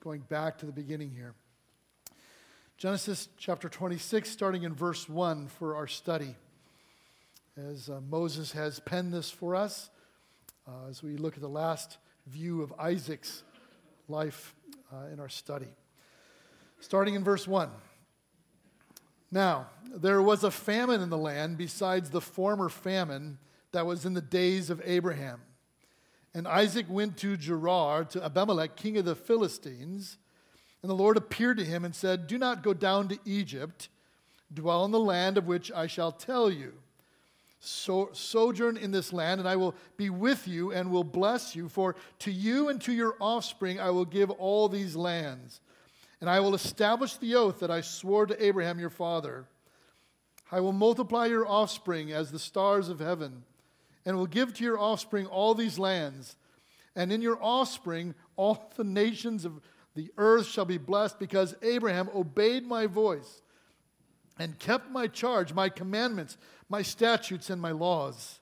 going back to the beginning here. Genesis chapter 26, starting in verse 1 for our study. As Moses has penned this for us, as we look at the last view of Isaac's life in our study. Starting in verse 1. Now, there was a famine in the land besides the former famine that was in the days of Abraham. And Isaac went to Gerar, to Abimelech, king of the Philistines. And the Lord appeared to him and said, "Do not go down to Egypt. Dwell in the land of which I shall tell you. Sojourn in this land, and I will be with you and will bless you. For to you and to your offspring I will give all these lands. And I will establish the oath that I swore to Abraham your father. I will multiply your offspring as the stars of heaven, and will give to your offspring all these lands. And in your offspring all the nations of the earth shall be blessed, because Abraham obeyed my voice and kept my charge, my commandments, my statutes, and my laws."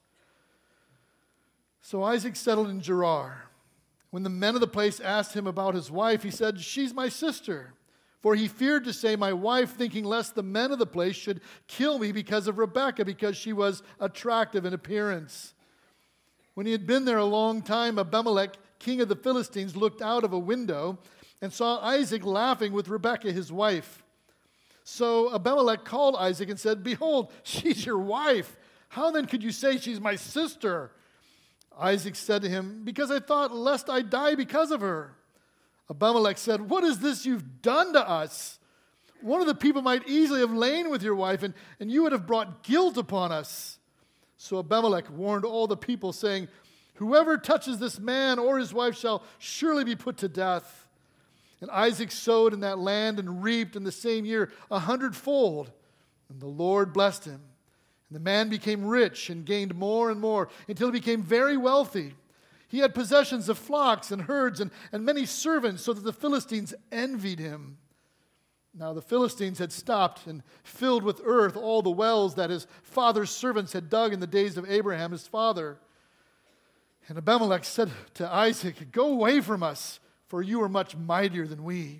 So Isaac settled in Gerar. When the men of the place asked him about his wife, he said, "She's my sister." For he feared to say my wife, thinking lest the men of the place should kill me because of Rebekah, because she was attractive in appearance. When he had been there a long time, Abimelech, king of the Philistines, looked out of a window and saw Isaac laughing with Rebekah, his wife. So Abimelech called Isaac and said, "Behold, she's your wife. How then could you say she's my sister?" Isaac said to him, "Because I thought lest I die because of her." Abimelech said, "What is this you've done to us? One of the people might easily have lain with your wife, and you would have brought guilt upon us." So Abimelech warned all the people, saying, "Whoever touches this man or his wife shall surely be put to death." And Isaac sowed in that land and reaped in the same year 100-fold. And the Lord blessed him. And the man became rich and gained more and more until he became very wealthy. He had possessions of flocks and herds and many servants, so that the Philistines envied him. Now the Philistines had stopped and filled with earth all the wells that his father's servants had dug in the days of Abraham his father. And Abimelech said to Isaac, "Go away from us, for you are much mightier than we."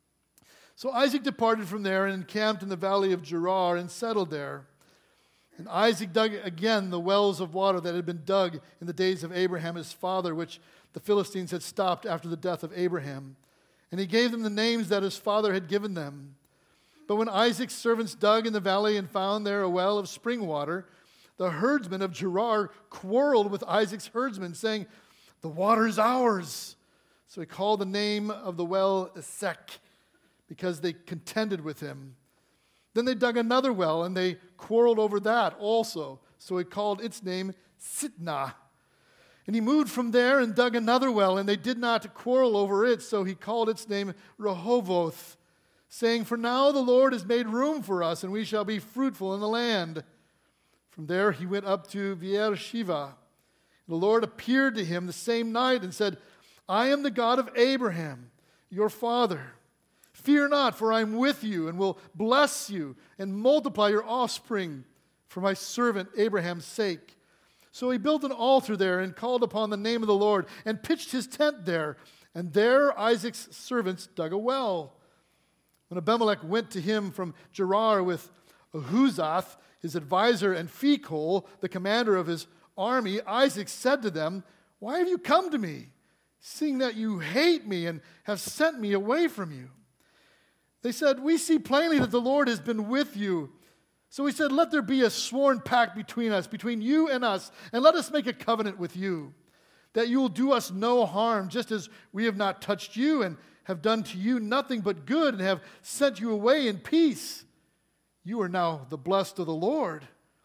So Isaac departed from there and encamped in the valley of Gerar and settled there. And Isaac dug again the wells of water that had been dug in the days of Abraham his father, which the Philistines had stopped after the death of Abraham. And he gave them the names that his father had given them. But when Isaac's servants dug in the valley and found there a well of spring water, the herdsmen of Gerar quarreled with Isaac's herdsmen, saying, "The water is ours." So he called the name of the well Esek, because they contended with him. Then they dug another well, and they quarreled over that also. So he called its name Sitnah. And he moved from there and dug another well, and they did not quarrel over it. So he called its name Rehoboth, saying, "For now the Lord has made room for us, and we shall be fruitful in the land." From there he went up to Beersheba. The Lord appeared to him the same night and said, "I am the God of Abraham, your father. Fear not, for I am with you and will bless you and multiply your offspring for my servant Abraham's sake." So he built an altar there and called upon the name of the Lord and pitched his tent there. And there Isaac's servants dug a well. When Abimelech went to him from Gerar with Ahuzath, his advisor, and Phicol, the commander of his army, Isaac said to them, "Why have you come to me, seeing that you hate me and have sent me away from you?" They said, "We see plainly that the Lord has been with you." So he said, "Let there be a sworn pact between us, between you and us, and let us make a covenant with you, that you will do us no harm, just as we have not touched you and have done to you nothing but good and have sent you away in peace. You are now the blessed of the Lord."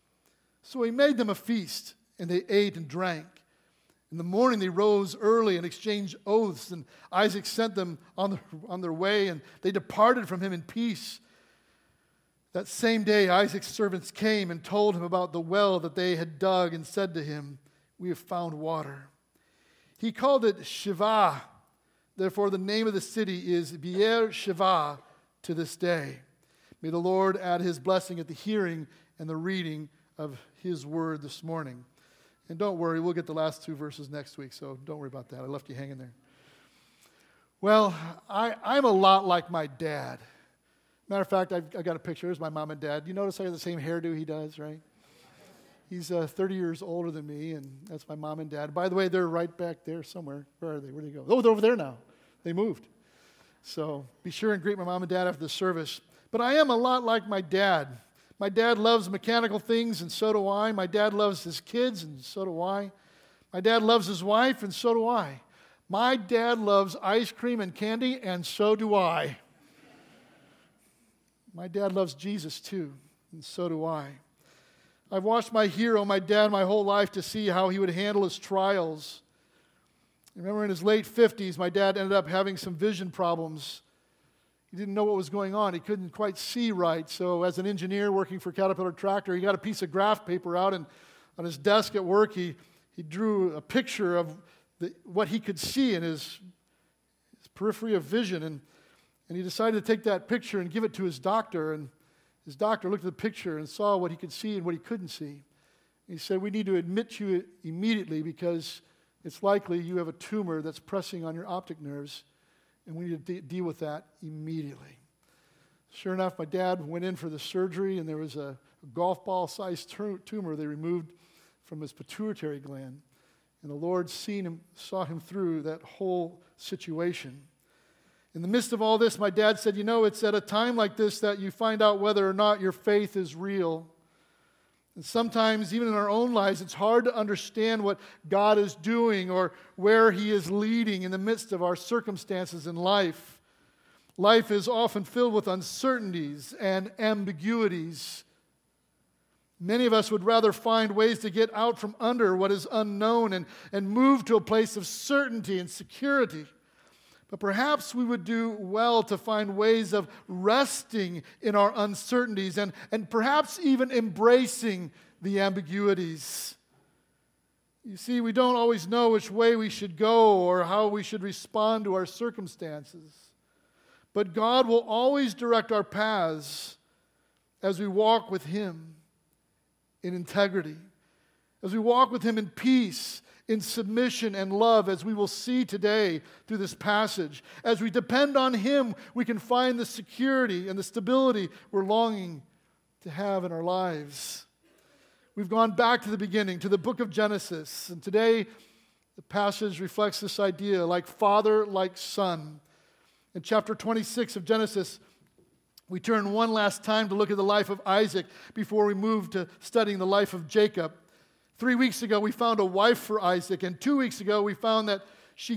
So he made them a feast, and they ate and drank. In the morning they rose early and exchanged oaths, and Isaac sent them on their way, and they departed from him in peace. That same day Isaac's servants came and told him about the well that they had dug and said to him, "We have found water." He called it Shivah. Therefore the name of the city is Beer-sheva to this day. May the Lord add his blessing at the hearing and the reading of his word this morning. And don't worry, we'll get the last two verses next week, so don't worry about that. I left you hanging there. Well, I'm a lot like my dad. Matter of fact, I got a picture. Here's my mom and dad. You notice I have the same hairdo he does, right? He's 30 years older than me, and that's my mom and dad. By the way, they're right back there somewhere. Where are they? Where did they go? Oh, they're over there now. They moved. So be sure and greet my mom and dad after the service. But I am a lot like my dad. My dad loves mechanical things, and so do I. My dad loves his kids, and so do I. My dad loves his wife, and so do I. My dad loves ice cream and candy, and so do I. My dad loves Jesus too, and so do I. I've watched my hero, my dad, my whole life to see how he would handle his trials. I remember in his late 50s, my dad ended up having some vision problems. He didn't know what was going on. He couldn't quite see right. So as an engineer working for Caterpillar Tractor, he got a piece of graph paper out, and on his desk at work, he drew a picture of what he could see in his periphery of vision. And he decided to take that picture and give it to his doctor. And his doctor looked at the picture and saw what he could see and what he couldn't see. He said, "We need to admit you immediately because it's likely you have a tumor that's pressing on your optic nerves, and we need to deal with that immediately." Sure enough, my dad went in for the surgery, and there was a golf ball-sized tumor they removed from his pituitary gland. And the Lord saw him through that whole situation. In the midst of all this, my dad said, it's at a time like this that you find out whether or not your faith is real. And sometimes, even in our own lives, it's hard to understand what God is doing or where He is leading in the midst of our circumstances in life. Life is often filled with uncertainties and ambiguities. Many of us would rather find ways to get out from under what is unknown and move to a place of certainty and security. But perhaps we would do well to find ways of resting in our uncertainties and perhaps even embracing the ambiguities. You see, we don't always know which way we should go or how we should respond to our circumstances. But God will always direct our paths as we walk with Him in integrity, as we walk with Him in peace, in submission and love, as we will see today through this passage. As we depend on Him, we can find the security and the stability we're longing to have in our lives. We've gone back to the beginning, to the book of Genesis, and today the passage reflects this idea, like father, like son. In chapter 26 of Genesis, we turn one last time to look at the life of Isaac before we move to studying the life of Jacob. 3 weeks ago, we found a wife for Isaac, and 2 weeks ago, we found that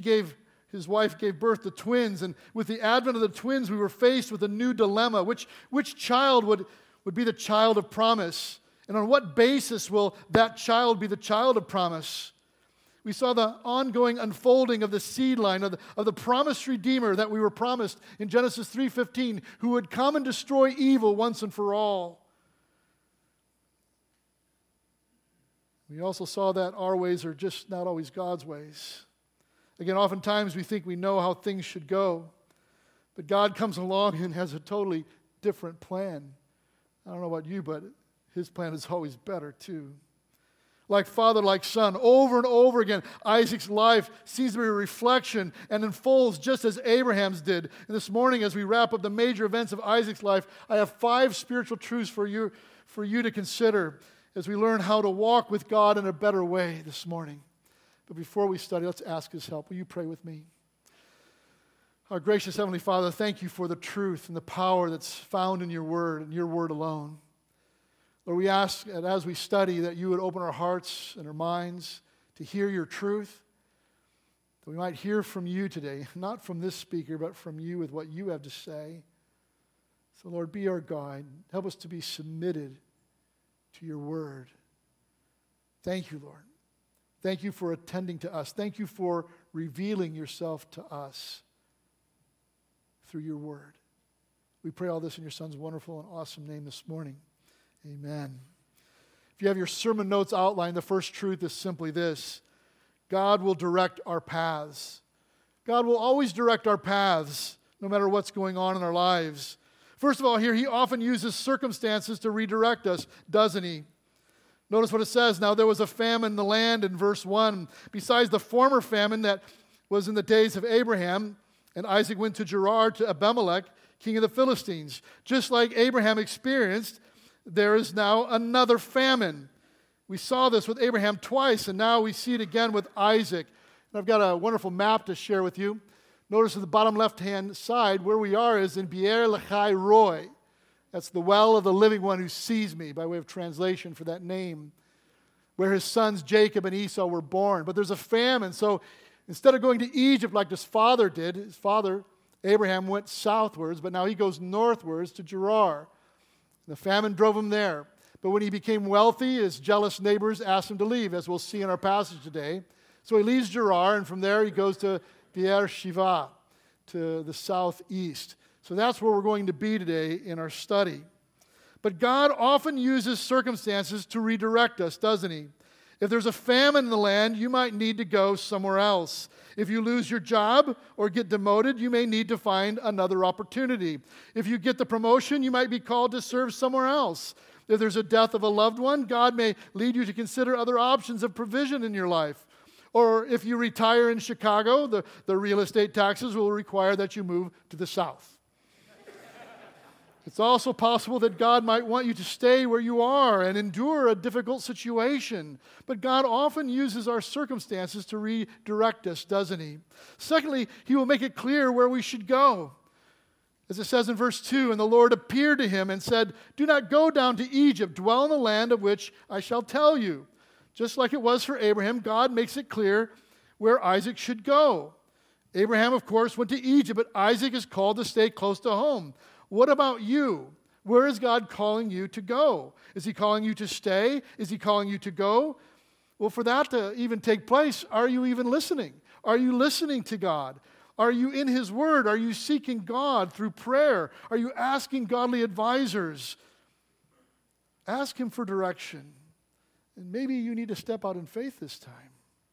his wife gave birth to twins, and with the advent of the twins, we were faced with a new dilemma. Which child would be the child of promise? And on what basis will that child be the child of promise? We saw the ongoing unfolding of the seed line, of the promised Redeemer that we were promised in Genesis 3:15, who would come and destroy evil once and for all. We also saw that our ways are just not always God's ways. Again, oftentimes we think we know how things should go, but God comes along and has a totally different plan. I don't know about you, but His plan is always better too. Like father, like son, over and over again, Isaac's life seems to be a reflection and unfolds just as Abraham's did. And this morning, as we wrap up the major events of Isaac's life, I have 5 spiritual truths for you to consider as we learn how to walk with God in a better way this morning. But before we study, let's ask His help. Will you pray with me? Our gracious Heavenly Father, thank You for the truth and the power that's found in Your Word and Your Word alone. Lord, we ask that as we study that You would open our hearts and our minds to hear Your truth, that we might hear from You today, not from this speaker, but from You with what You have to say. So Lord, be our guide. Help us to be submitted to Your Word. Thank You, Lord. Thank You for attending to us. Thank You for revealing Yourself to us through Your Word. We pray all this in Your Son's wonderful and awesome name this morning. Amen. If you have your sermon notes outlined, the first truth is simply this: God will direct our paths. God will always direct our paths, no matter what's going on in our lives. First of all, here, He often uses circumstances to redirect us, doesn't He? Notice what it says. Now there was a famine in the land in verse 1. Besides the former famine that was in the days of Abraham, And Isaac went to Gerar to Abimelech, king of the Philistines. Just like Abraham experienced, there is now another famine. We saw this with Abraham twice, and now we see it again with Isaac. And I've got a wonderful map to share with you. Notice at the bottom left-hand side, where we are is in Beer Lahai Roi. That's the well of the living one who sees me, by way of translation for that name, where his sons Jacob and Esau were born. But there's a famine, so instead of going to Egypt like his father did, his father, Abraham, went southwards, but now he goes northwards to Gerar. The famine drove him there. But when he became wealthy, his jealous neighbors asked him to leave, as we'll see in our passage today. So he leaves Gerar, and from there he goes to Beer-sheva, to the southeast. So that's where we're going to be today in our study. But God often uses circumstances to redirect us, doesn't he? If there's a famine in the land, you might need to go somewhere else. If you lose your job or get demoted, you may need to find another opportunity. If you get the promotion, you might be called to serve somewhere else. If there's a death of a loved one, God may lead you to consider other options of provision in your life. Or if you retire in Chicago, the real estate taxes will require that you move to the south. It's also possible that God might want you to stay where you are and endure a difficult situation. But God often uses our circumstances to redirect us, doesn't he? Secondly, he will make it clear where we should go. As it says in verse 2, "And the Lord appeared to him and said, 'Do not go down to Egypt, dwell in the land of which I shall tell you.'" Just like it was for Abraham, God makes it clear where Isaac should go. Abraham, of course, went to Egypt, but Isaac is called to stay close to home. What about you? Where is God calling you to go? Is he calling you to stay? Is he calling you to go? Well, for that to even take place, are you even listening? Are you listening to God? Are you in his word? Are you seeking God through prayer? Are you asking godly advisors? Ask him for direction. And maybe you need to step out in faith this time.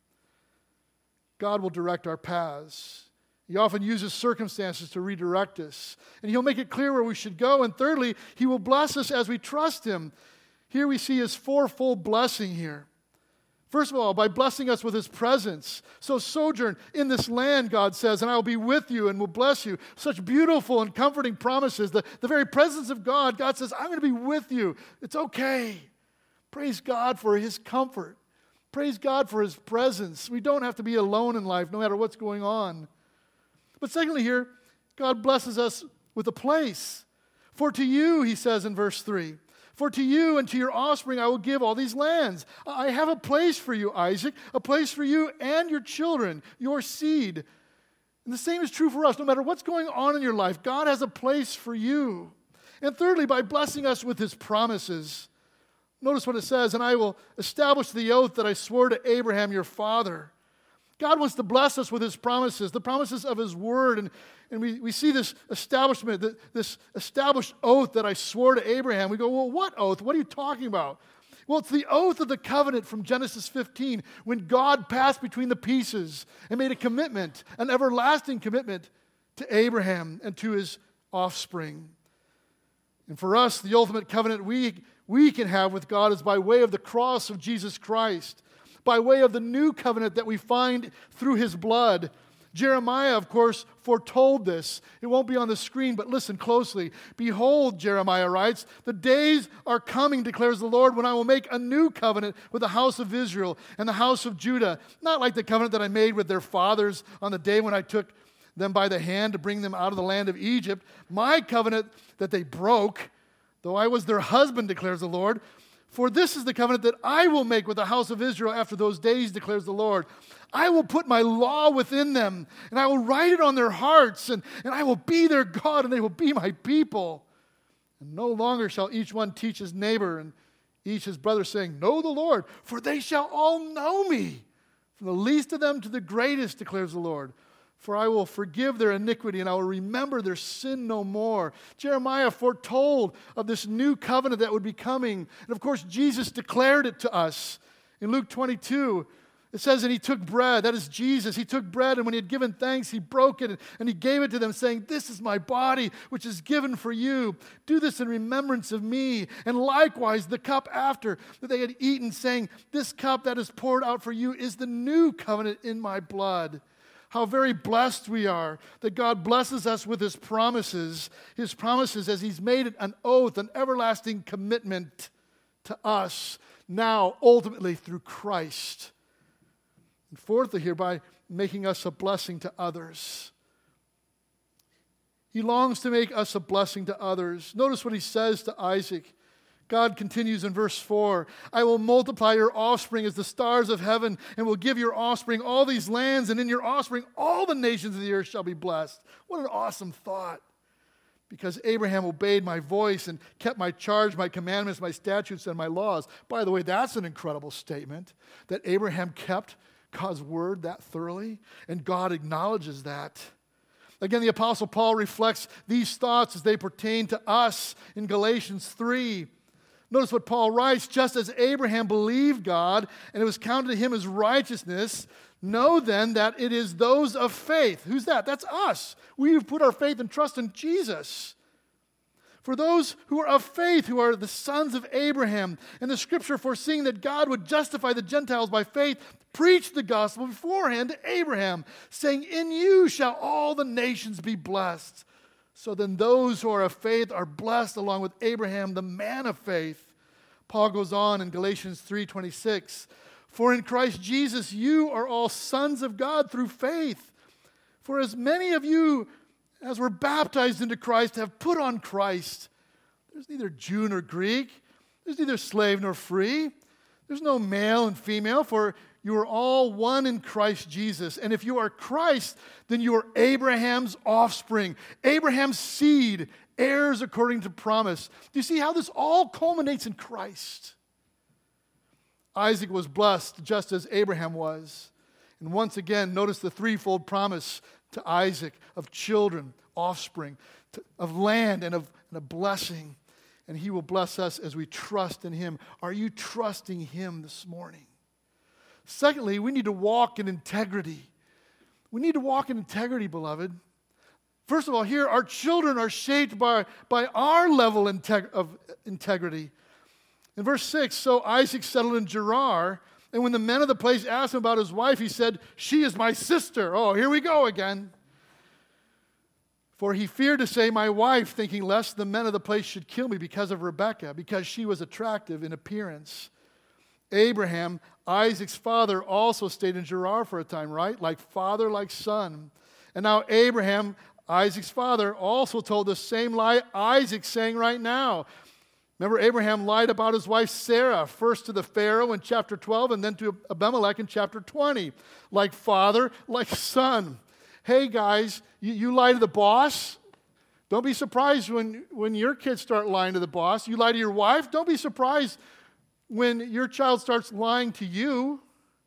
God will direct our paths. He often uses circumstances to redirect us. And he'll make it clear where we should go. And thirdly, he will bless us as we trust him. Here we see his fourfold blessing here. First of all, by blessing us with his presence. So sojourn in this land, God says, and I will be with you and will bless you. Such beautiful and comforting promises. The very presence of God, God says, I'm going to be with you. It's okay. Praise God for his comfort. Praise God for his presence. We don't have to be alone in life, no matter what's going on. But secondly here, God blesses us with a place. For to you, he says in verse 3, for to you and to your offspring I will give all these lands. I have a place for you, Isaac, a place for you and your children, your seed. And the same is true for us. No matter what's going on in your life, God has a place for you. And thirdly, by blessing us with his promises. Notice what it says, and I will establish the oath that I swore to Abraham your father. God wants to bless us with his promises, the promises of his word. And we see this establishment, this established oath that I swore to Abraham. We go, well, what oath? What are you talking about? Well, it's the oath of the covenant from Genesis 15, when God passed between the pieces and made a commitment, an everlasting commitment to Abraham and to his offspring. And for us, the ultimate covenant we can have with God is by way of the cross of Jesus Christ, by way of the new covenant that we find through his blood. Jeremiah, of course, foretold this. It won't be on the screen, but listen closely. Behold, Jeremiah writes, the days are coming, declares the Lord, when I will make a new covenant with the house of Israel and the house of Judah, not like the covenant that I made with their fathers on the day when I took them by the hand to bring them out of the land of Egypt. My covenant that they broke, though I was their husband, declares the Lord. For this is the covenant that I will make with the house of Israel after those days, declares the Lord. I will put my law within them, and I will write it on their hearts, and I will be their God, and they will be my people. And no longer shall each one teach his neighbor and each his brother, saying, know the Lord, for they shall all know me, from the least of them to the greatest, declares the Lord. For I will forgive their iniquity, and I will remember their sin no more. Jeremiah foretold of this new covenant that would be coming. And of course, Jesus declared it to us. In Luke 22, it says, and he took bread. That is Jesus. He took bread, and when he had given thanks, he broke it, and he gave it to them, saying, this is my body, which is given for you. Do this in remembrance of me. And likewise, the cup after that they had eaten, saying, this cup that is poured out for you is the new covenant in my blood. how very blessed we are that God blesses us with His promises as He's made an oath, an everlasting commitment to us, now ultimately through Christ. And fourthly, here, by making us a blessing to others. He longs to make us a blessing to others. Notice what He says to Isaac. God continues in verse 4, I will multiply your offspring as the stars of heaven, and will give your offspring all these lands, and in your offspring all the nations of the earth shall be blessed. What an awesome thought. Because Abraham obeyed my voice and kept my charge, my commandments, my statutes, and my laws. By the way, that's an incredible statement, that Abraham kept God's word that thoroughly, and God acknowledges that. Again, the Apostle Paul reflects these thoughts as they pertain to us in Galatians 3. Notice what Paul writes, just as Abraham believed God, and it was counted to him as righteousness, know then that it is those of faith. Who's that? That's us. We have put our faith and trust in Jesus. For those who are of faith, who are the sons of Abraham, and the Scripture foreseeing that God would justify the Gentiles by faith, preached the gospel beforehand to Abraham, saying, in you shall all the nations be blessed. So then those who are of faith are blessed along with Abraham, the man of faith. Paul goes on in Galatians 3:26, for in Christ Jesus you are all sons of God through faith. For as many of you as were baptized into Christ have put on Christ. There's neither Jew nor Greek. There's neither slave nor free. There's no male and female, for you are all one in Christ Jesus. And if you are Christ, then you are Abraham's offspring, Abraham's seed, heirs according to promise. Do you see how this all culminates in Christ? Isaac was blessed just as Abraham was. And once again, notice the threefold promise to Isaac of children, offspring, of land, and of a blessing. And He will bless us as we trust in Him. Are you trusting Him this morning? Secondly, we need to walk in integrity. We need to walk in integrity, beloved. First of all, here, our children are shaped by our level of integrity. In verse 6, so Isaac settled in Gerar, and when the men of the place asked him about his wife, he said, she is my sister. Oh, here we go again. For he feared to say my wife, thinking lest the men of the place should kill me because of Rebekah, because she was attractive in appearance. Abraham, Isaac's father, also stayed in Gerar for a time, right? Like father, like son. And now Abraham, Isaac's father, also told the same lie Isaac's saying right now. Remember, Abraham lied about his wife Sarah, first to the Pharaoh in chapter 12 and then to Abimelech in chapter 20. Like father, like son. Hey guys, you lie to the boss? Don't be surprised when your kids start lying to the boss. You lie to your wife? Don't be surprised when your child starts lying to you.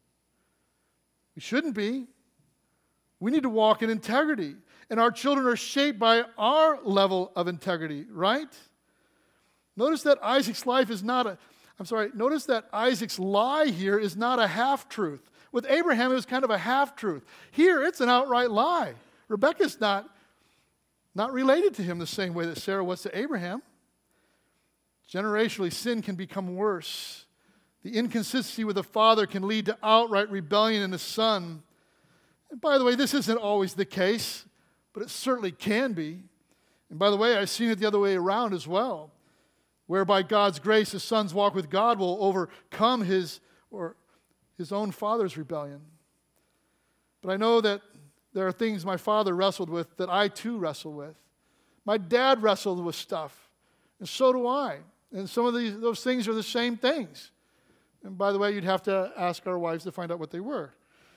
We shouldn't be. We need to walk in integrity. And our children are shaped by our level of integrity, right? Notice that Isaac's life is not notice that Isaac's lie here is not a half-truth. With Abraham, it was kind of a half-truth. Here, it's an outright lie. Rebekah's not related to him the same way that Sarah was to Abraham. Generationally, sin can become worse. The inconsistency with the father can lead to outright rebellion in the son. And by the way, this isn't always the case, but it certainly can be. And by the way, I've seen it the other way around as well, where by God's grace, his son's walk with God will overcome his own father's rebellion. But I know that there are things my father wrestled with that I too wrestle with. My dad wrestled with stuff, and so do I. And some of those things are the same things. And by the way, you'd have to ask our wives to find out what they were.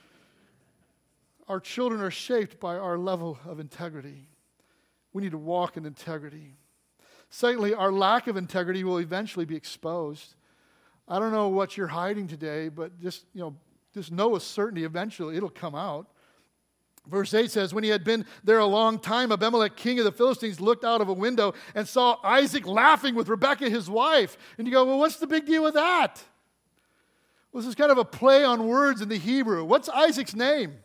Our children are shaped by our level of integrity. We need to walk in integrity. Secondly, our lack of integrity will eventually be exposed. I don't know what you're hiding today, but just know with certainty eventually it'll come out. Verse 8 says, when he had been there a long time, Abimelech, king of the Philistines, looked out of a window and saw Isaac laughing with Rebekah, his wife. And you go, well, what's the big deal with that? Well, this is kind of a play on words in the Hebrew. What's Isaac's name?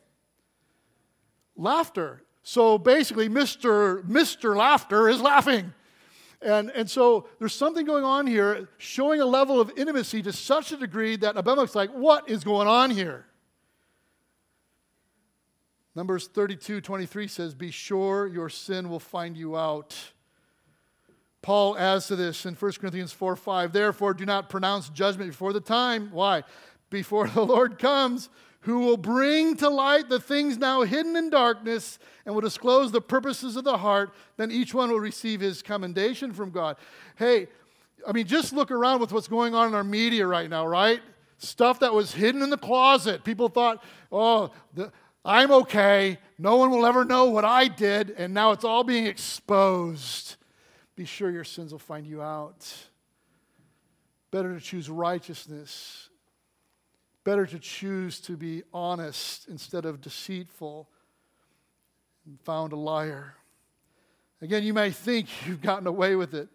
Laughter. So basically, Mr. Laughter is laughing. And so there's something going on here showing a level of intimacy to such a degree that Abimelech's like, what is going on here? Numbers 32:23 says, be sure your sin will find you out. Paul adds to this in 1 Corinthians 4:5, therefore do not pronounce judgment before the time. Why? Before the Lord comes, who will bring to light the things now hidden in darkness and will disclose the purposes of the heart. Then each one will receive his commendation from God. Hey, I mean, just look around with what's going on in our media right now, right? Stuff that was hidden in the closet. People thought, I'm okay. No one will ever know what I did. And now it's all being exposed. Be sure your sins will find you out. Better to choose righteousness. Better to choose to be honest instead of deceitful and found a liar. Again, you may think you've gotten away with it.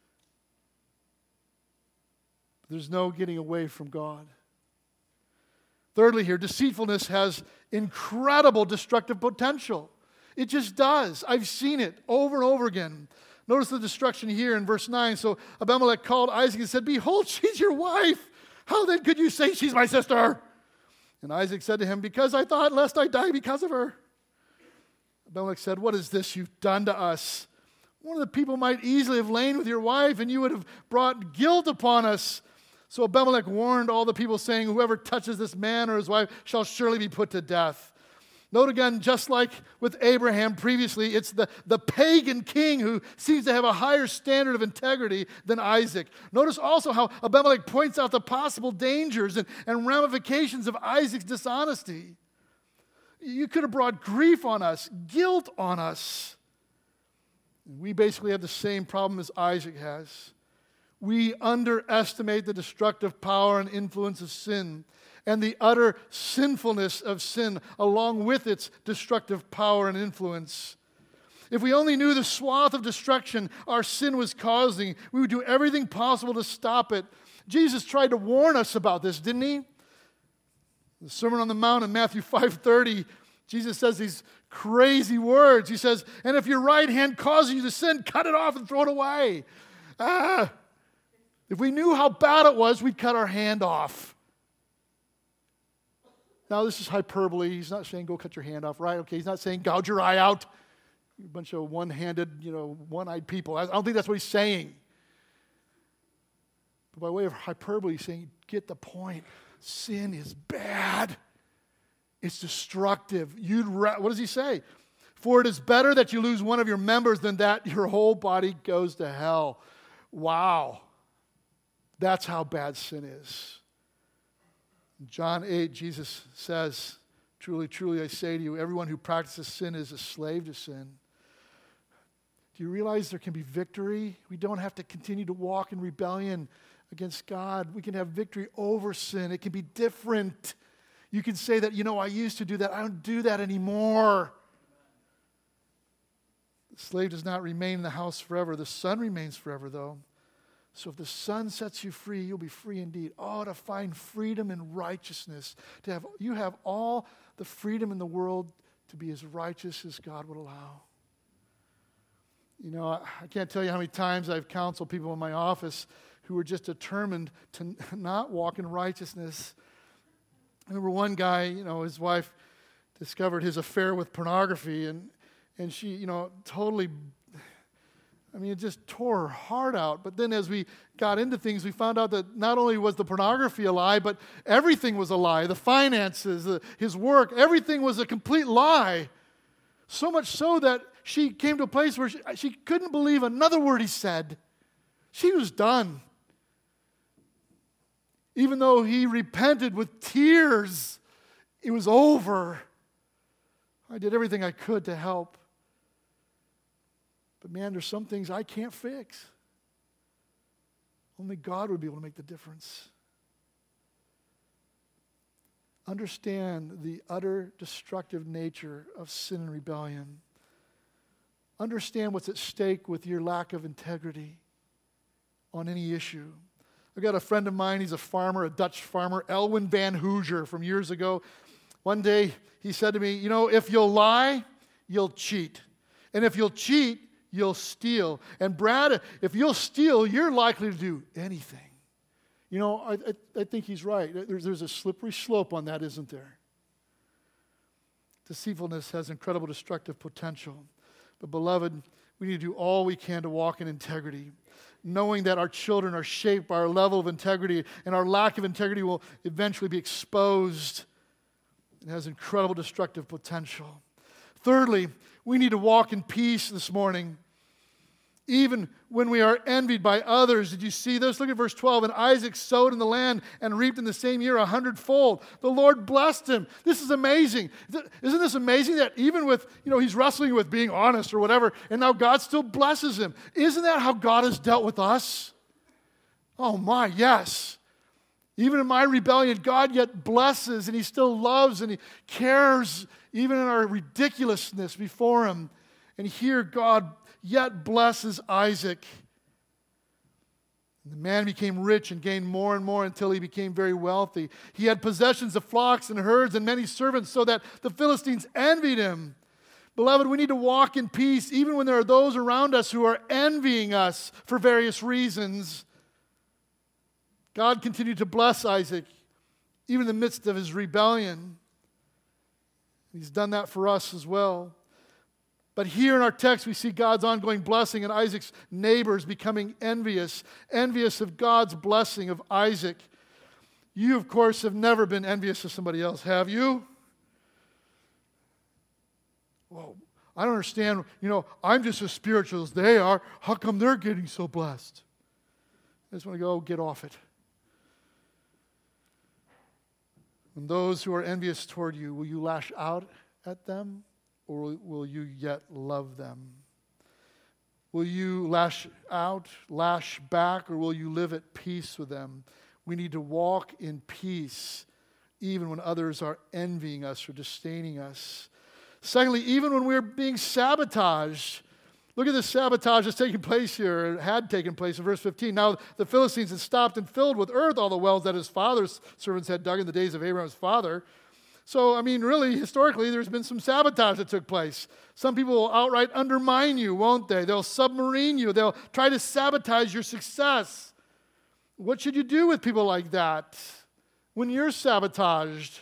There's no getting away from God. Thirdly here, deceitfulness has incredible destructive potential. It just does. I've seen it over and over again. Notice the destruction here in verse 9. So Abimelech called Isaac and said, behold, she's your wife. How then could you say she's my sister? And Isaac said to him, because I thought lest I die because of her. Abimelech said, what is this you've done to us? One of the people might easily have lain with your wife, and you would have brought guilt upon us. So Abimelech warned all the people, saying, whoever touches this man or his wife shall surely be put to death. Note again, just like with Abraham previously, it's the pagan king who seems to have a higher standard of integrity than Isaac. Notice also how Abimelech points out the possible dangers and ramifications of Isaac's dishonesty. You could have brought grief on us, guilt on us. We basically have the same problem as Isaac has. We underestimate the destructive power and influence of sin and the utter sinfulness of sin along with its destructive power and influence. If we only knew the swath of destruction our sin was causing, we would do everything possible to stop it. Jesus tried to warn us about this, didn't he? The Sermon on the Mount in Matthew 5:30, Jesus says these crazy words. He says, and if your right hand causes you to sin, cut it off and throw it away. If we knew how bad it was, we'd cut our hand off. Now, this is hyperbole. He's not saying go cut your hand off, right? Okay, he's not saying gouge your eye out. You bunch of one-handed, one-eyed people. I don't think that's what he's saying. But by way of hyperbole, he's saying, get the point. Sin is bad. It's destructive. What does he say? For it is better that you lose one of your members than that your whole body goes to hell. Wow. That's how bad sin is. In John 8, Jesus says, truly, truly, I say to you, everyone who practices sin is a slave to sin. Do you realize there can be victory? We don't have to continue to walk in rebellion against God. We can have victory over sin. It can be different. You can say that, I used to do that. I don't do that anymore. The slave does not remain in the house forever. The son remains forever, though. So if the Son sets you free, you'll be free indeed. Oh, to find freedom and righteousness. You have all the freedom in the world to be as righteous as God would allow. I can't tell you how many times I've counseled people in my office who were just determined to not walk in righteousness. I remember one guy, his wife discovered his affair with pornography, and she, totally... it just tore her heart out. But then as we got into things, we found out that not only was the pornography a lie, but everything was a lie. The finances, his work, everything was a complete lie. So much so that she came to a place where she couldn't believe another word he said. She was done. Even though he repented with tears, it was over. I did everything I could to help. But man, there's some things I can't fix. Only God would be able to make the difference. Understand the utter destructive nature of sin and rebellion. Understand what's at stake with your lack of integrity on any issue. I've got a friend of mine, he's a farmer, a Dutch farmer, Elwin van Hoosier from years ago. One day he said to me, if you'll lie, you'll cheat. And if you'll cheat, you'll steal. And Brad, if you'll steal, you're likely to do anything. I think he's right. There's a slippery slope on that, isn't there? Deceitfulness has incredible destructive potential. But beloved, we need to do all we can to walk in integrity, knowing that our children are shaped by our level of integrity, and our lack of integrity will eventually be exposed. It has incredible destructive potential. Thirdly, we need to walk in peace this morning, even when we are envied by others. Did you see this? Look at verse 12. And Isaac sowed in the land and reaped in the same year 100-fold. The Lord blessed him. This is amazing. Isn't this amazing that even with, he's wrestling with being honest or whatever, and now God still blesses him. Isn't that how God has dealt with us? Oh my, yes. Even in my rebellion, God yet blesses, and he still loves, and he cares, even in our ridiculousness before him. And here God yet blesses Isaac. The man became rich and gained more and more until he became very wealthy. He had possessions of flocks and herds and many servants, so that the Philistines envied him. Beloved, we need to walk in peace even when there are those around us who are envying us for various reasons. God continued to bless Isaac even in the midst of his rebellion. He's done that for us as well. But here in our text, we see God's ongoing blessing and Isaac's neighbors becoming envious of God's blessing of Isaac. You, of course, have never been envious of somebody else, have you? Well, I don't understand. I'm just as spiritual as they are. How come they're getting so blessed? I just want to go, get off it. When those who are envious toward you, will you lash out at them? Or will you yet love them? Will you lash out, lash back, or will you live at peace with them? We need to walk in peace even when others are envying us or disdaining us. Secondly, even when we're being sabotaged. Look at the sabotage that's taking place here. It had taken place in verse 15. Now the Philistines had stopped and filled with earth all the wells that his father's servants had dug in the days of Abraham's father. So, really, historically, there's been some sabotage that took place. Some people will outright undermine you, won't they? They'll submarine you. They'll try to sabotage your success. What should you do with people like that when you're sabotaged?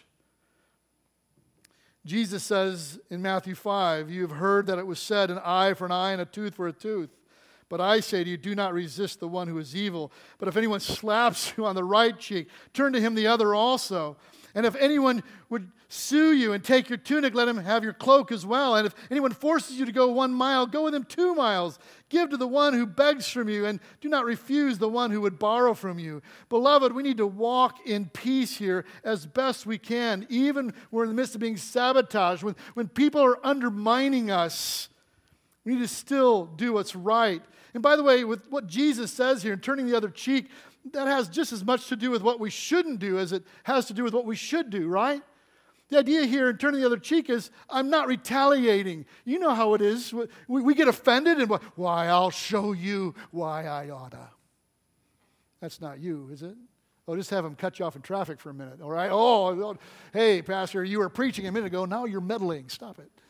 Jesus says in Matthew 5, you have heard that it was said, an eye for an eye and a tooth for a tooth. But I say to you, do not resist the one who is evil. But if anyone slaps you on the right cheek, turn to him the other also. And if anyone would sue you and take your tunic, let him have your cloak as well. And if anyone forces you to go 1 mile, go with him 2 miles. Give to the one who begs from you, and do not refuse the one who would borrow from you. Beloved, we need to walk in peace here as best we can, even when we're in the midst of being sabotaged. When people are undermining us, we need to still do what's right. And by the way, with what Jesus says here, turning the other cheek, that has just as much to do with what we shouldn't do as it has to do with what we should do, right? The idea here in turning the other cheek is I'm not retaliating. You know how it is. We get offended and, why, I'll show you why I oughta. That's not you, is it? Oh, just have them cut you off in traffic for a minute, all right? Oh, hey, Pastor, you were preaching a minute ago. Now you're meddling. Stop it.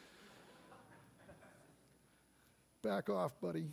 Back off, buddy.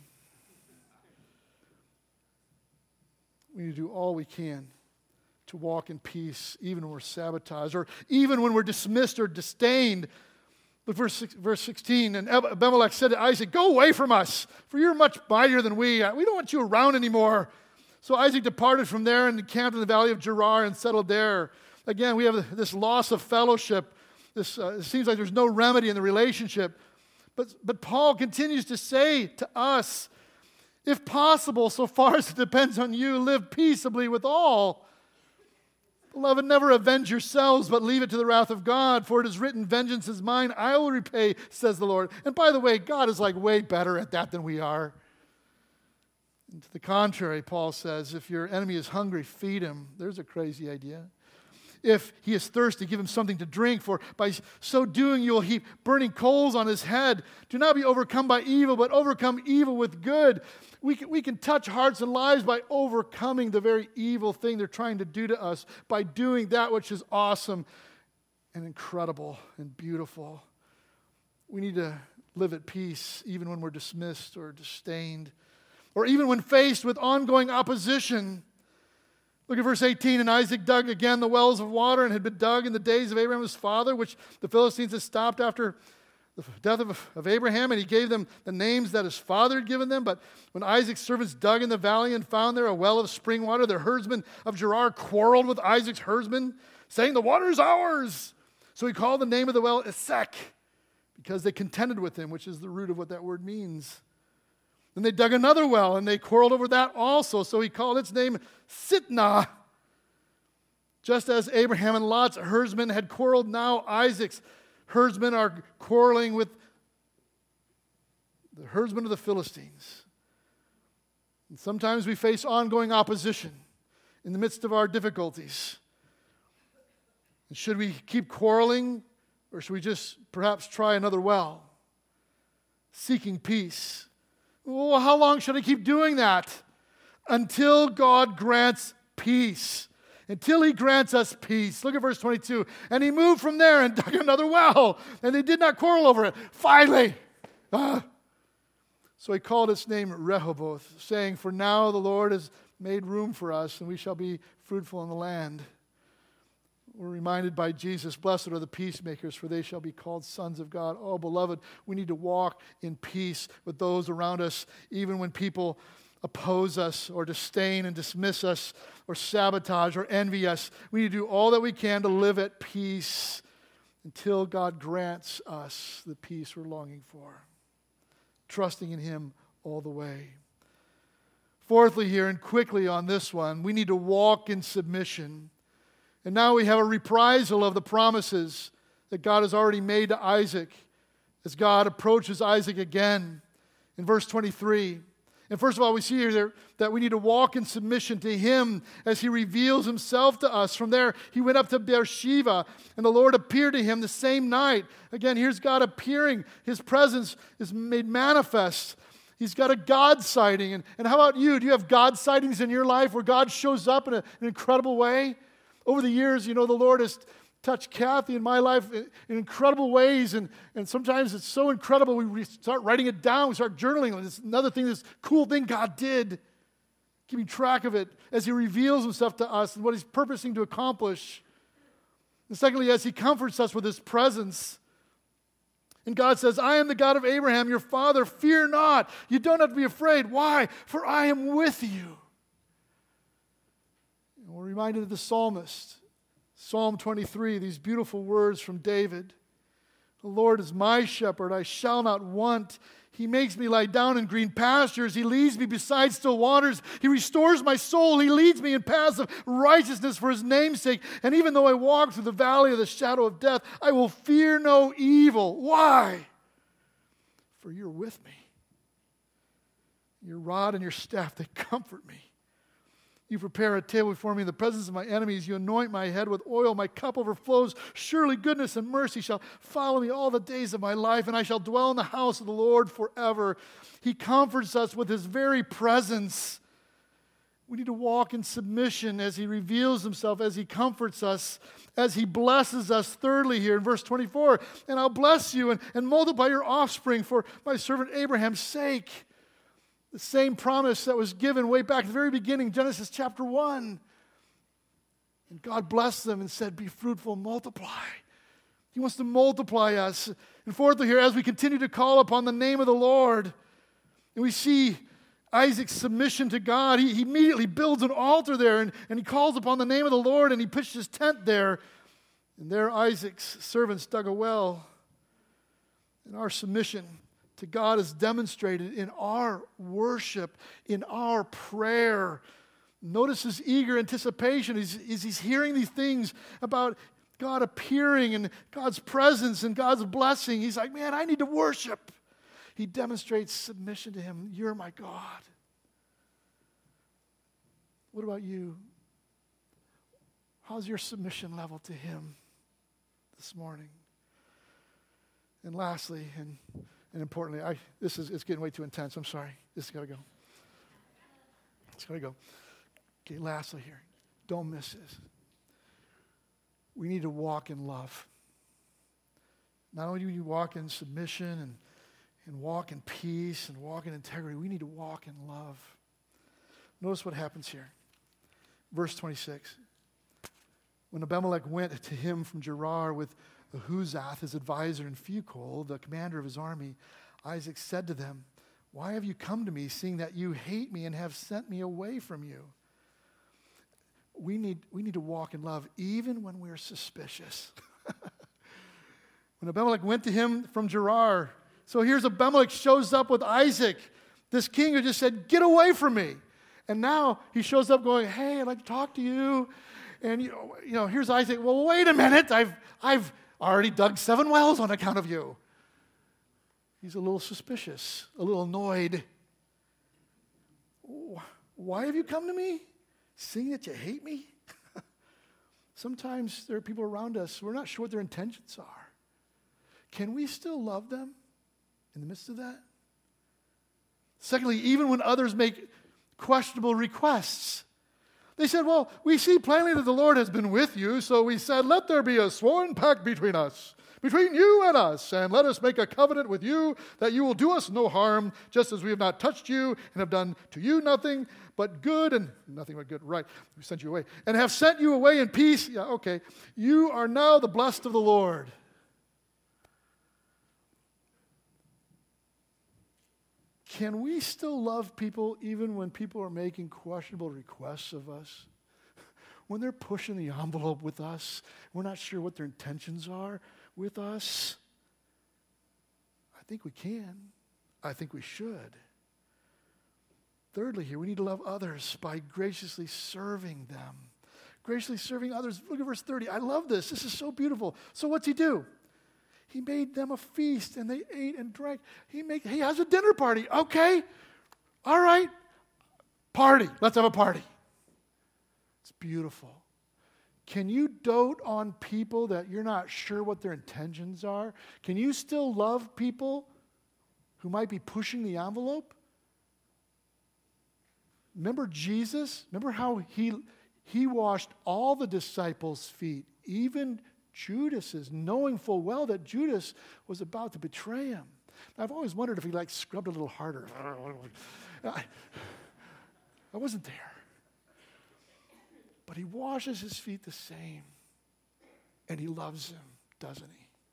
We need to do all we can to walk in peace, even when we're sabotaged, or even when we're dismissed or disdained. Look, verse 16, and Abimelech said to Isaac, go away from us, for you're much mightier than we. We don't want you around anymore. So Isaac departed from there and encamped in the valley of Gerar and settled there. Again, we have this loss of fellowship. It seems like there's no remedy in the relationship. But Paul continues to say to us, if possible, so far as it depends on you, live peaceably with all. Beloved, never avenge yourselves, but leave it to the wrath of God. For it is written, vengeance is mine, I will repay, says the Lord. And by the way, God is way better at that than we are. And to the contrary, Paul says, if your enemy is hungry, feed him. There's a crazy idea. If he is thirsty, give him something to drink, for by so doing you will heap burning coals on his head. Do not be overcome by evil, but overcome evil with good. We can touch hearts and lives by overcoming the very evil thing they're trying to do to us, by doing that which is awesome and incredible and beautiful. We need to live at peace even when we're dismissed or disdained, or even when faced with ongoing opposition. Look at verse 18. And Isaac dug again the wells of water, and had been dug in the days of Abraham his father, which the Philistines had stopped after the death of Abraham, and he gave them the names that his father had given them. But when Isaac's servants dug in the valley and found there a well of spring water, the herdsmen of Gerar quarreled with Isaac's herdsmen, saying, the water is ours. So he called the name of the well Esek, because they contended with him, which is the root of what that word means. Then they dug another well, and they quarreled over that also. So he called its name Sitnah. Just as Abraham and Lot's herdsmen had quarreled, now Isaac's herdsmen are quarreling with the herdsmen of the Philistines. And sometimes we face ongoing opposition in the midst of our difficulties. And should we keep quarreling, or should we just perhaps try another well? Seeking peace. Well, how long should I keep doing that? Until God grants peace. Until he grants us peace. Look at verse 22. And he moved from there and dug another well, and they did not quarrel over it. Finally. So he called its name Rehoboth, saying, for now the Lord has made room for us, and we shall be fruitful in the land. We're reminded by Jesus, blessed are the peacemakers, for they shall be called sons of God. Oh, beloved, we need to walk in peace with those around us, even when people oppose us or disdain and dismiss us or sabotage or envy us. We need to do all that we can to live at peace until God grants us the peace we're longing for, trusting in him all the way. Fourthly here, and quickly on this one, we need to walk in submission. And now we have a reprisal of the promises that God has already made to Isaac as God approaches Isaac again in verse 23. And first of all, we see here that we need to walk in submission to him as he reveals himself to us. From there, he went up to Beersheba, and the Lord appeared to him the same night. Again, here's God appearing. His presence is made manifest. He's got a God sighting. And how about you? Do you have God sightings in your life where God shows up in an incredible way? Over the years, the Lord has touched Kathy in my life in incredible ways, and sometimes it's so incredible we start writing it down, we start journaling. It's another thing, this cool thing God did, keeping track of it as he reveals himself to us and what he's purposing to accomplish. And secondly, as he comforts us with his presence. And God says, I am the God of Abraham, your father. Fear not. You don't have to be afraid. Why? For I am with you. We're reminded of the psalmist, Psalm 23, these beautiful words from David. The Lord is my shepherd, I shall not want. He makes me lie down in green pastures. He leads me beside still waters. He restores my soul. He leads me in paths of righteousness for his name's sake. And even though I walk through the valley of the shadow of death, I will fear no evil. Why? For you're with me. Your rod and your staff, they comfort me. You prepare a table before me in the presence of my enemies. You anoint my head with oil. My cup overflows. Surely goodness and mercy shall follow me all the days of my life, and I shall dwell in the house of the Lord forever. He comforts us with his very presence. We need to walk in submission as he reveals himself, as he comforts us, as he blesses us. Thirdly here in verse 24, and I'll bless you and multiply your offspring for my servant Abraham's sake. The same promise that was given way back at the very beginning, Genesis chapter 1. And God blessed them and said, be fruitful and multiply. He wants to multiply us. And fourthly here, as we continue to call upon the name of the Lord, and we see Isaac's submission to God, he immediately builds an altar there, and he calls upon the name of the Lord, and he pitched his tent there. And there Isaac's servants dug a well. And our submission to God is demonstrated in our worship, in our prayer. Notice his eager anticipation. He's hearing these things about God appearing and God's presence and God's blessing. He's like, man, I need to worship. He demonstrates submission to him. You're my God. What about you? How's your submission level to him this morning? And lastly, and importantly, it's getting way too intense. I'm sorry. This has got to go. It's got to go. Okay, lastly here, don't miss this. We need to walk in love. Not only do we walk in submission and walk in peace and walk in integrity, we need to walk in love. Notice what happens here. Verse 26. When Abimelech went to him from Gerar with Ahuzath, his advisor, and Phicol, the commander of his army, Isaac said to them, "Why have you come to me, seeing that you hate me and have sent me away from you?" We need to walk in love even when we're suspicious. When Abimelech went to him from Gerar, so here's Abimelech shows up with Isaac, this king who just said, "Get away from me." And now he shows up going, "Hey, I'd like to talk to you." And you know, here's Isaac. "Well, wait a minute. I've already dug 7 wells on account of you." He's a little suspicious, a little annoyed. "Why have you come to me? Seeing that you hate me?" Sometimes there are people around us, we're not sure what their intentions are. Can we still love them in the midst of that? Secondly, even when others make questionable requests. They said, "Well, we see plainly that the Lord has been with you, so we said, let there be a sworn pact between us, between you and us, and let us make a covenant with you that you will do us no harm, just as we have not touched you and have done to you nothing but good," and nothing but good, right, we sent you away, "and have sent you away in peace." Yeah, okay. "You are now the blessed of the Lord." Can we still love people even when people are making questionable requests of us? When they're pushing the envelope with us, we're not sure what their intentions are with us? I think we can. I think we should. Thirdly, here, we need to love others by graciously serving them. Graciously serving others. Look at verse 30. I love this. This is so beautiful. So what's he do? He made them a feast, and they ate and drank. He has a dinner party. Okay, all right, party. Let's have a party. It's beautiful. Can you dote on people that you're not sure what their intentions are? Can you still love people who might be pushing the envelope? Remember Jesus? Remember how he washed all the disciples' feet, even Judas's, knowing full well that Judas was about to betray him. I've always wondered if he scrubbed a little harder. I wasn't there. But he washes his feet the same. And he loves him, doesn't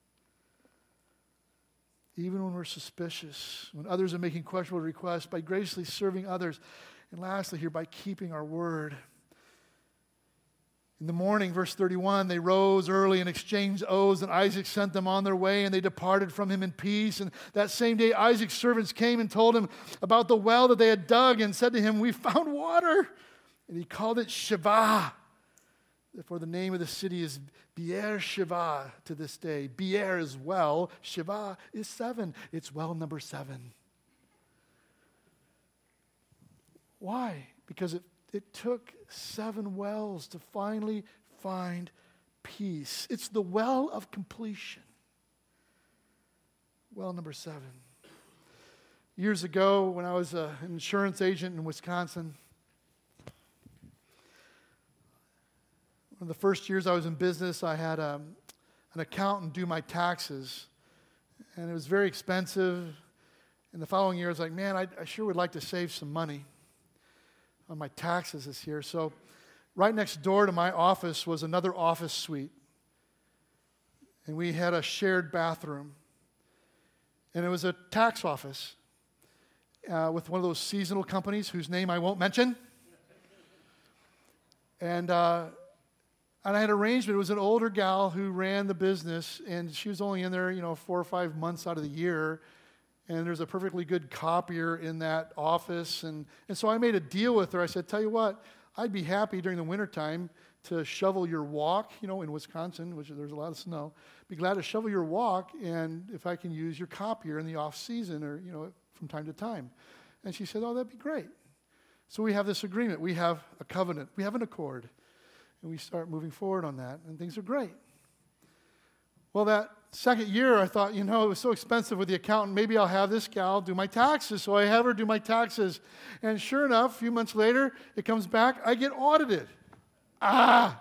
he? Even when we're suspicious, when others are making questionable requests, by graciously serving others. And lastly here, by keeping our word. In the morning, verse 31, they rose early and exchanged oaths, and Isaac sent them on their way, and they departed from him in peace. And that same day, Isaac's servants came and told him about the well that they had dug, and said to him, "We found water." And he called it Sheva. Therefore, the name of the city is Beer Sheva to this day. Beer is well, Sheva is 7. It's well number 7. Why? Because it took 7 wells to finally find peace. It's the well of completion. Well number 7. Years ago, when I was an insurance agent in Wisconsin, one of the first years I was in business, I had an accountant do my taxes. And it was very expensive. And the following year, I was like, man, I sure would like to save some money on my taxes this year. So right next door to my office was another office suite. And we had a shared bathroom. And it was a tax office with one of those seasonal companies whose name I won't mention. And I had arranged it. It was an older gal who ran the business, and she was only in there, 4 or 5 months out of the year. And there's a perfectly good copier in that office. And so I made a deal with her. I said, tell you what, I'd be happy during the wintertime to shovel your walk, in Wisconsin, which there's a lot of snow. Be glad to shovel your walk, and if I can use your copier in the off season or, from time to time. And she said, oh, that'd be great. So we have this agreement. We have a covenant. We have an accord. And we start moving forward on that, and things are great. Well, that second year, I thought, it was so expensive with the accountant, maybe I'll have this gal do my taxes. So I have her do my taxes. And sure enough, a few months later, it comes back, I get audited. And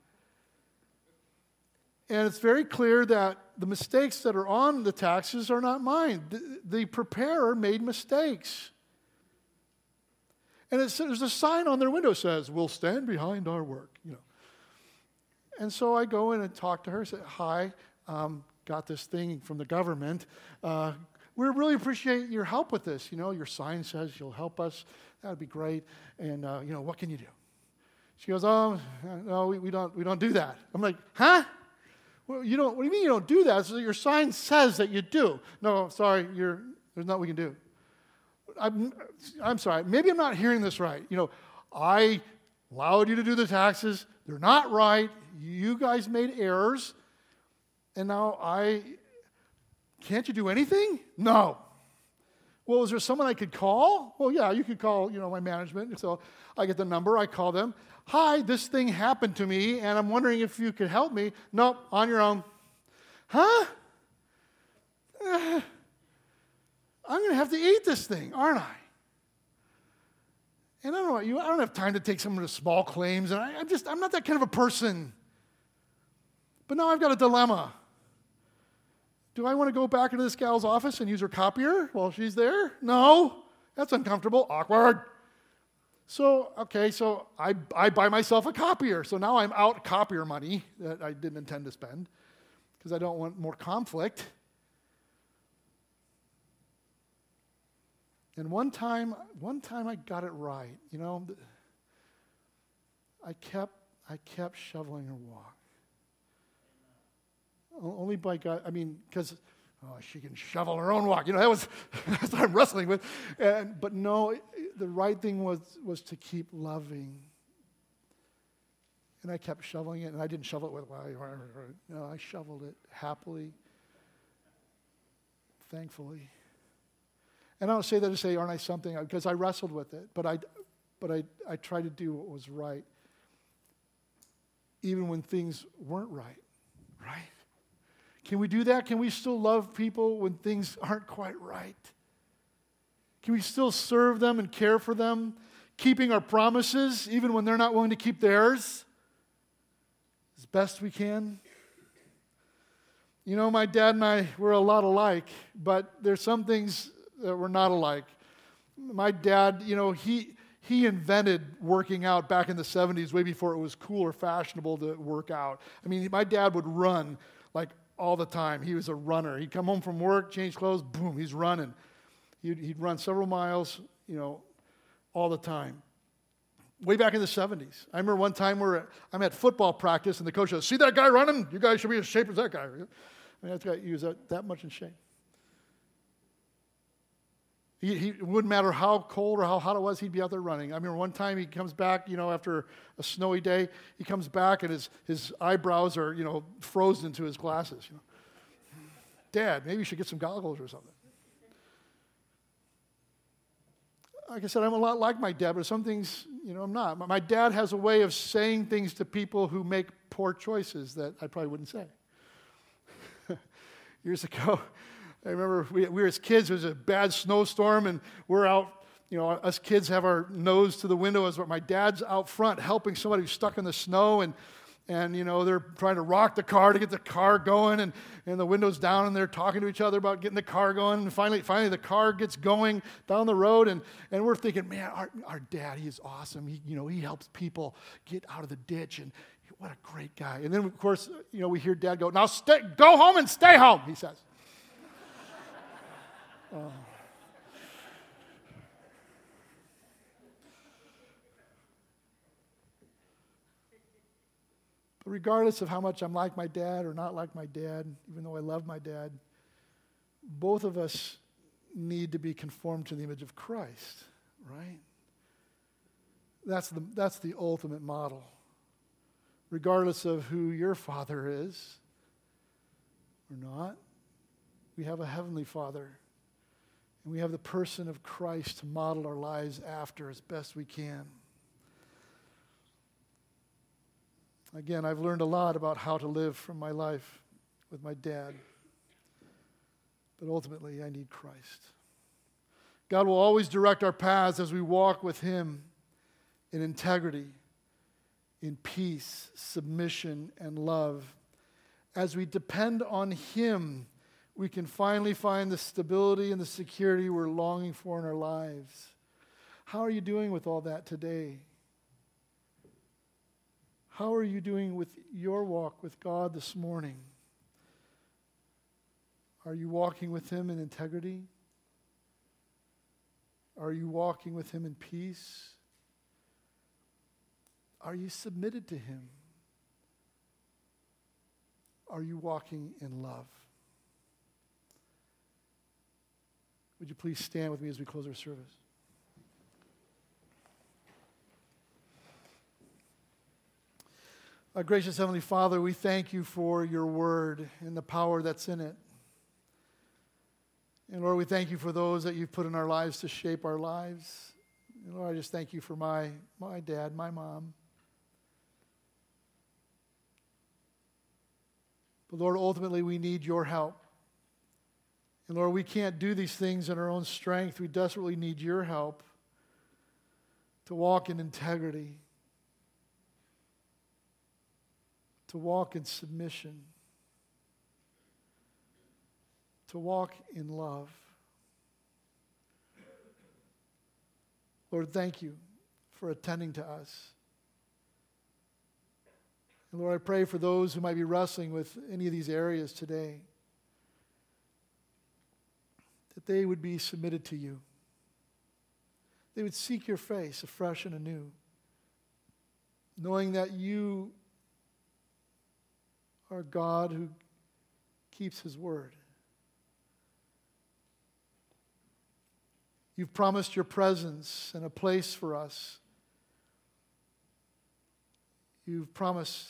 it's very clear that the mistakes that are on the taxes are not mine. The preparer made mistakes. And there's a sign on their window that says, we'll stand behind our work, And so I go in and talk to her, say, hi, got this thing from the government. We really appreciate your help with this. Your sign says you'll help us. That would be great. And, what can you do? She goes, oh, no, we don't do that. I'm like, huh? Well, what do you mean you don't do that? So your sign says that you do. No, sorry, there's nothing we can do. I'm sorry, maybe I'm not hearing this right. I allowed you to do the taxes. They're not right. You guys made errors. And now can't you do anything? No. Well, is there someone I could call? Well, yeah, you could call, my management. So I get the number, I call them. Hi, this thing happened to me, and I'm wondering if you could help me. Nope, on your own. Huh? I'm going to have to eat this thing, aren't I? And I don't know about you, I don't have time to take some of the small claims, and I'm not that kind of a person. But now I've got a dilemma. Do I want to go back into this gal's office and use her copier while she's there? No, that's uncomfortable, awkward. So I buy myself a copier. So now I'm out copier money that I didn't intend to spend because I don't want more conflict. And one time I got it right. I kept shoveling her walk. Only by God, because she can shovel her own walk. That's what I'm wrestling with. But no, the right thing was to keep loving. And I kept shoveling it, and I didn't shovel it with, no, I shoveled it happily, thankfully. And I don't say that to say, aren't I something? Because I wrestled with it, but I tried to do what was right, even when things weren't right. Right? Can we do that? Can we still love people when things aren't quite right? Can we still serve them and care for them, keeping our promises even when they're not willing to keep theirs as best we can? My dad and I were a lot alike, but there's some things that were not alike. My dad, he invented working out back in the 70s, way before it was cool or fashionable to work out. My dad would run like all the time. He was a runner. He'd come home from work, change clothes, boom, he's running. He'd run several miles, all the time. Way back in the 70s. I remember one time I'm at football practice and the coach says, see that guy running? You guys should be as shape as that guy. That guy, he was that much in shape. It wouldn't matter how cold or how hot it was, he'd be out there running. I remember one time he comes back, after a snowy day, he comes back and his eyebrows are, frozen into his glasses. Dad, maybe you should get some goggles or something. Like I said, I'm a lot like my dad, but some things, I'm not. My dad has a way of saying things to people who make poor choices that I probably wouldn't say. Years ago, I remember we were as kids, it was a bad snowstorm, and we're out, us kids have our nose to the window, as my dad's out front helping somebody who's stuck in the snow, and they're trying to rock the car to get the car going, and the window's down, and they're talking to each other about getting the car going, and finally the car gets going down the road, and we're thinking, man, our dad, he's awesome. He helps people get out of the ditch, and what a great guy. And then, of course, we hear Dad go, now go home and stay home, he says. But regardless of how much I'm like my dad or not like my dad, even though I love my dad, both of us need to be conformed to the image of Christ, right? That's the ultimate model. Regardless of who your father is or not, we have a heavenly Father. And we have the person of Christ to model our lives after as best we can. Again, I've learned a lot about how to live from my life with my dad. But ultimately, I need Christ. God will always direct our paths as we walk with Him in integrity, in peace, submission, and love. As we depend on Him, we can finally find the stability and the security we're longing for in our lives. How are you doing with all that today? How are you doing with your walk with God this morning? Are you walking with Him in integrity? Are you walking with Him in peace? Are you submitted to Him? Are you walking in love? Would you please stand with me as we close our service? Our gracious Heavenly Father, we thank you for your word and the power that's in it. And Lord, we thank you for those that you've put in our lives to shape our lives. And Lord, I just thank you for my dad, my mom. But Lord, ultimately we need your help. And Lord, we can't do these things in our own strength. We desperately need your help to walk in integrity, to walk in submission, to walk in love. Lord, thank you for attending to us. And Lord, I pray for those who might be wrestling with any of these areas today, that they would be submitted to you. They would seek your face afresh and anew, knowing that you are God who keeps His word. You've promised your presence and a place for us. You've promised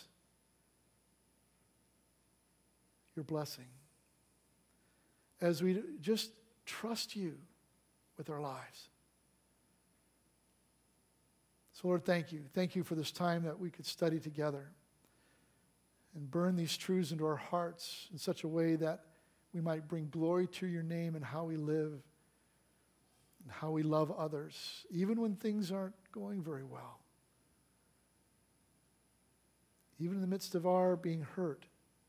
your blessing as we just trust you with our lives. So Lord, thank you. Thank you for this time that we could study together and burn these truths into our hearts in such a way that we might bring glory to your name in how we live and how we love others, even when things aren't going very well. Even in the midst of our being hurt,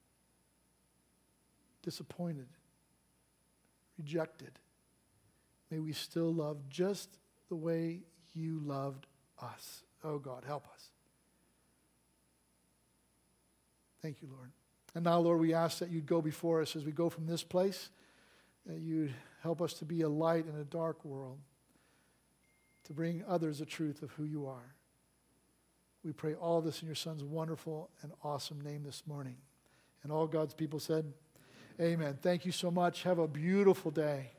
disappointed, rejected, may we still love just the way you loved us. Oh God, help us. Thank you, Lord. And now, Lord, we ask that you'd go before us as we go from this place, that you'd help us to be a light in a dark world, to bring others the truth of who you are. We pray all this in your Son's wonderful and awesome name this morning. And all God's people said, amen. Thank you so much. Have a beautiful day.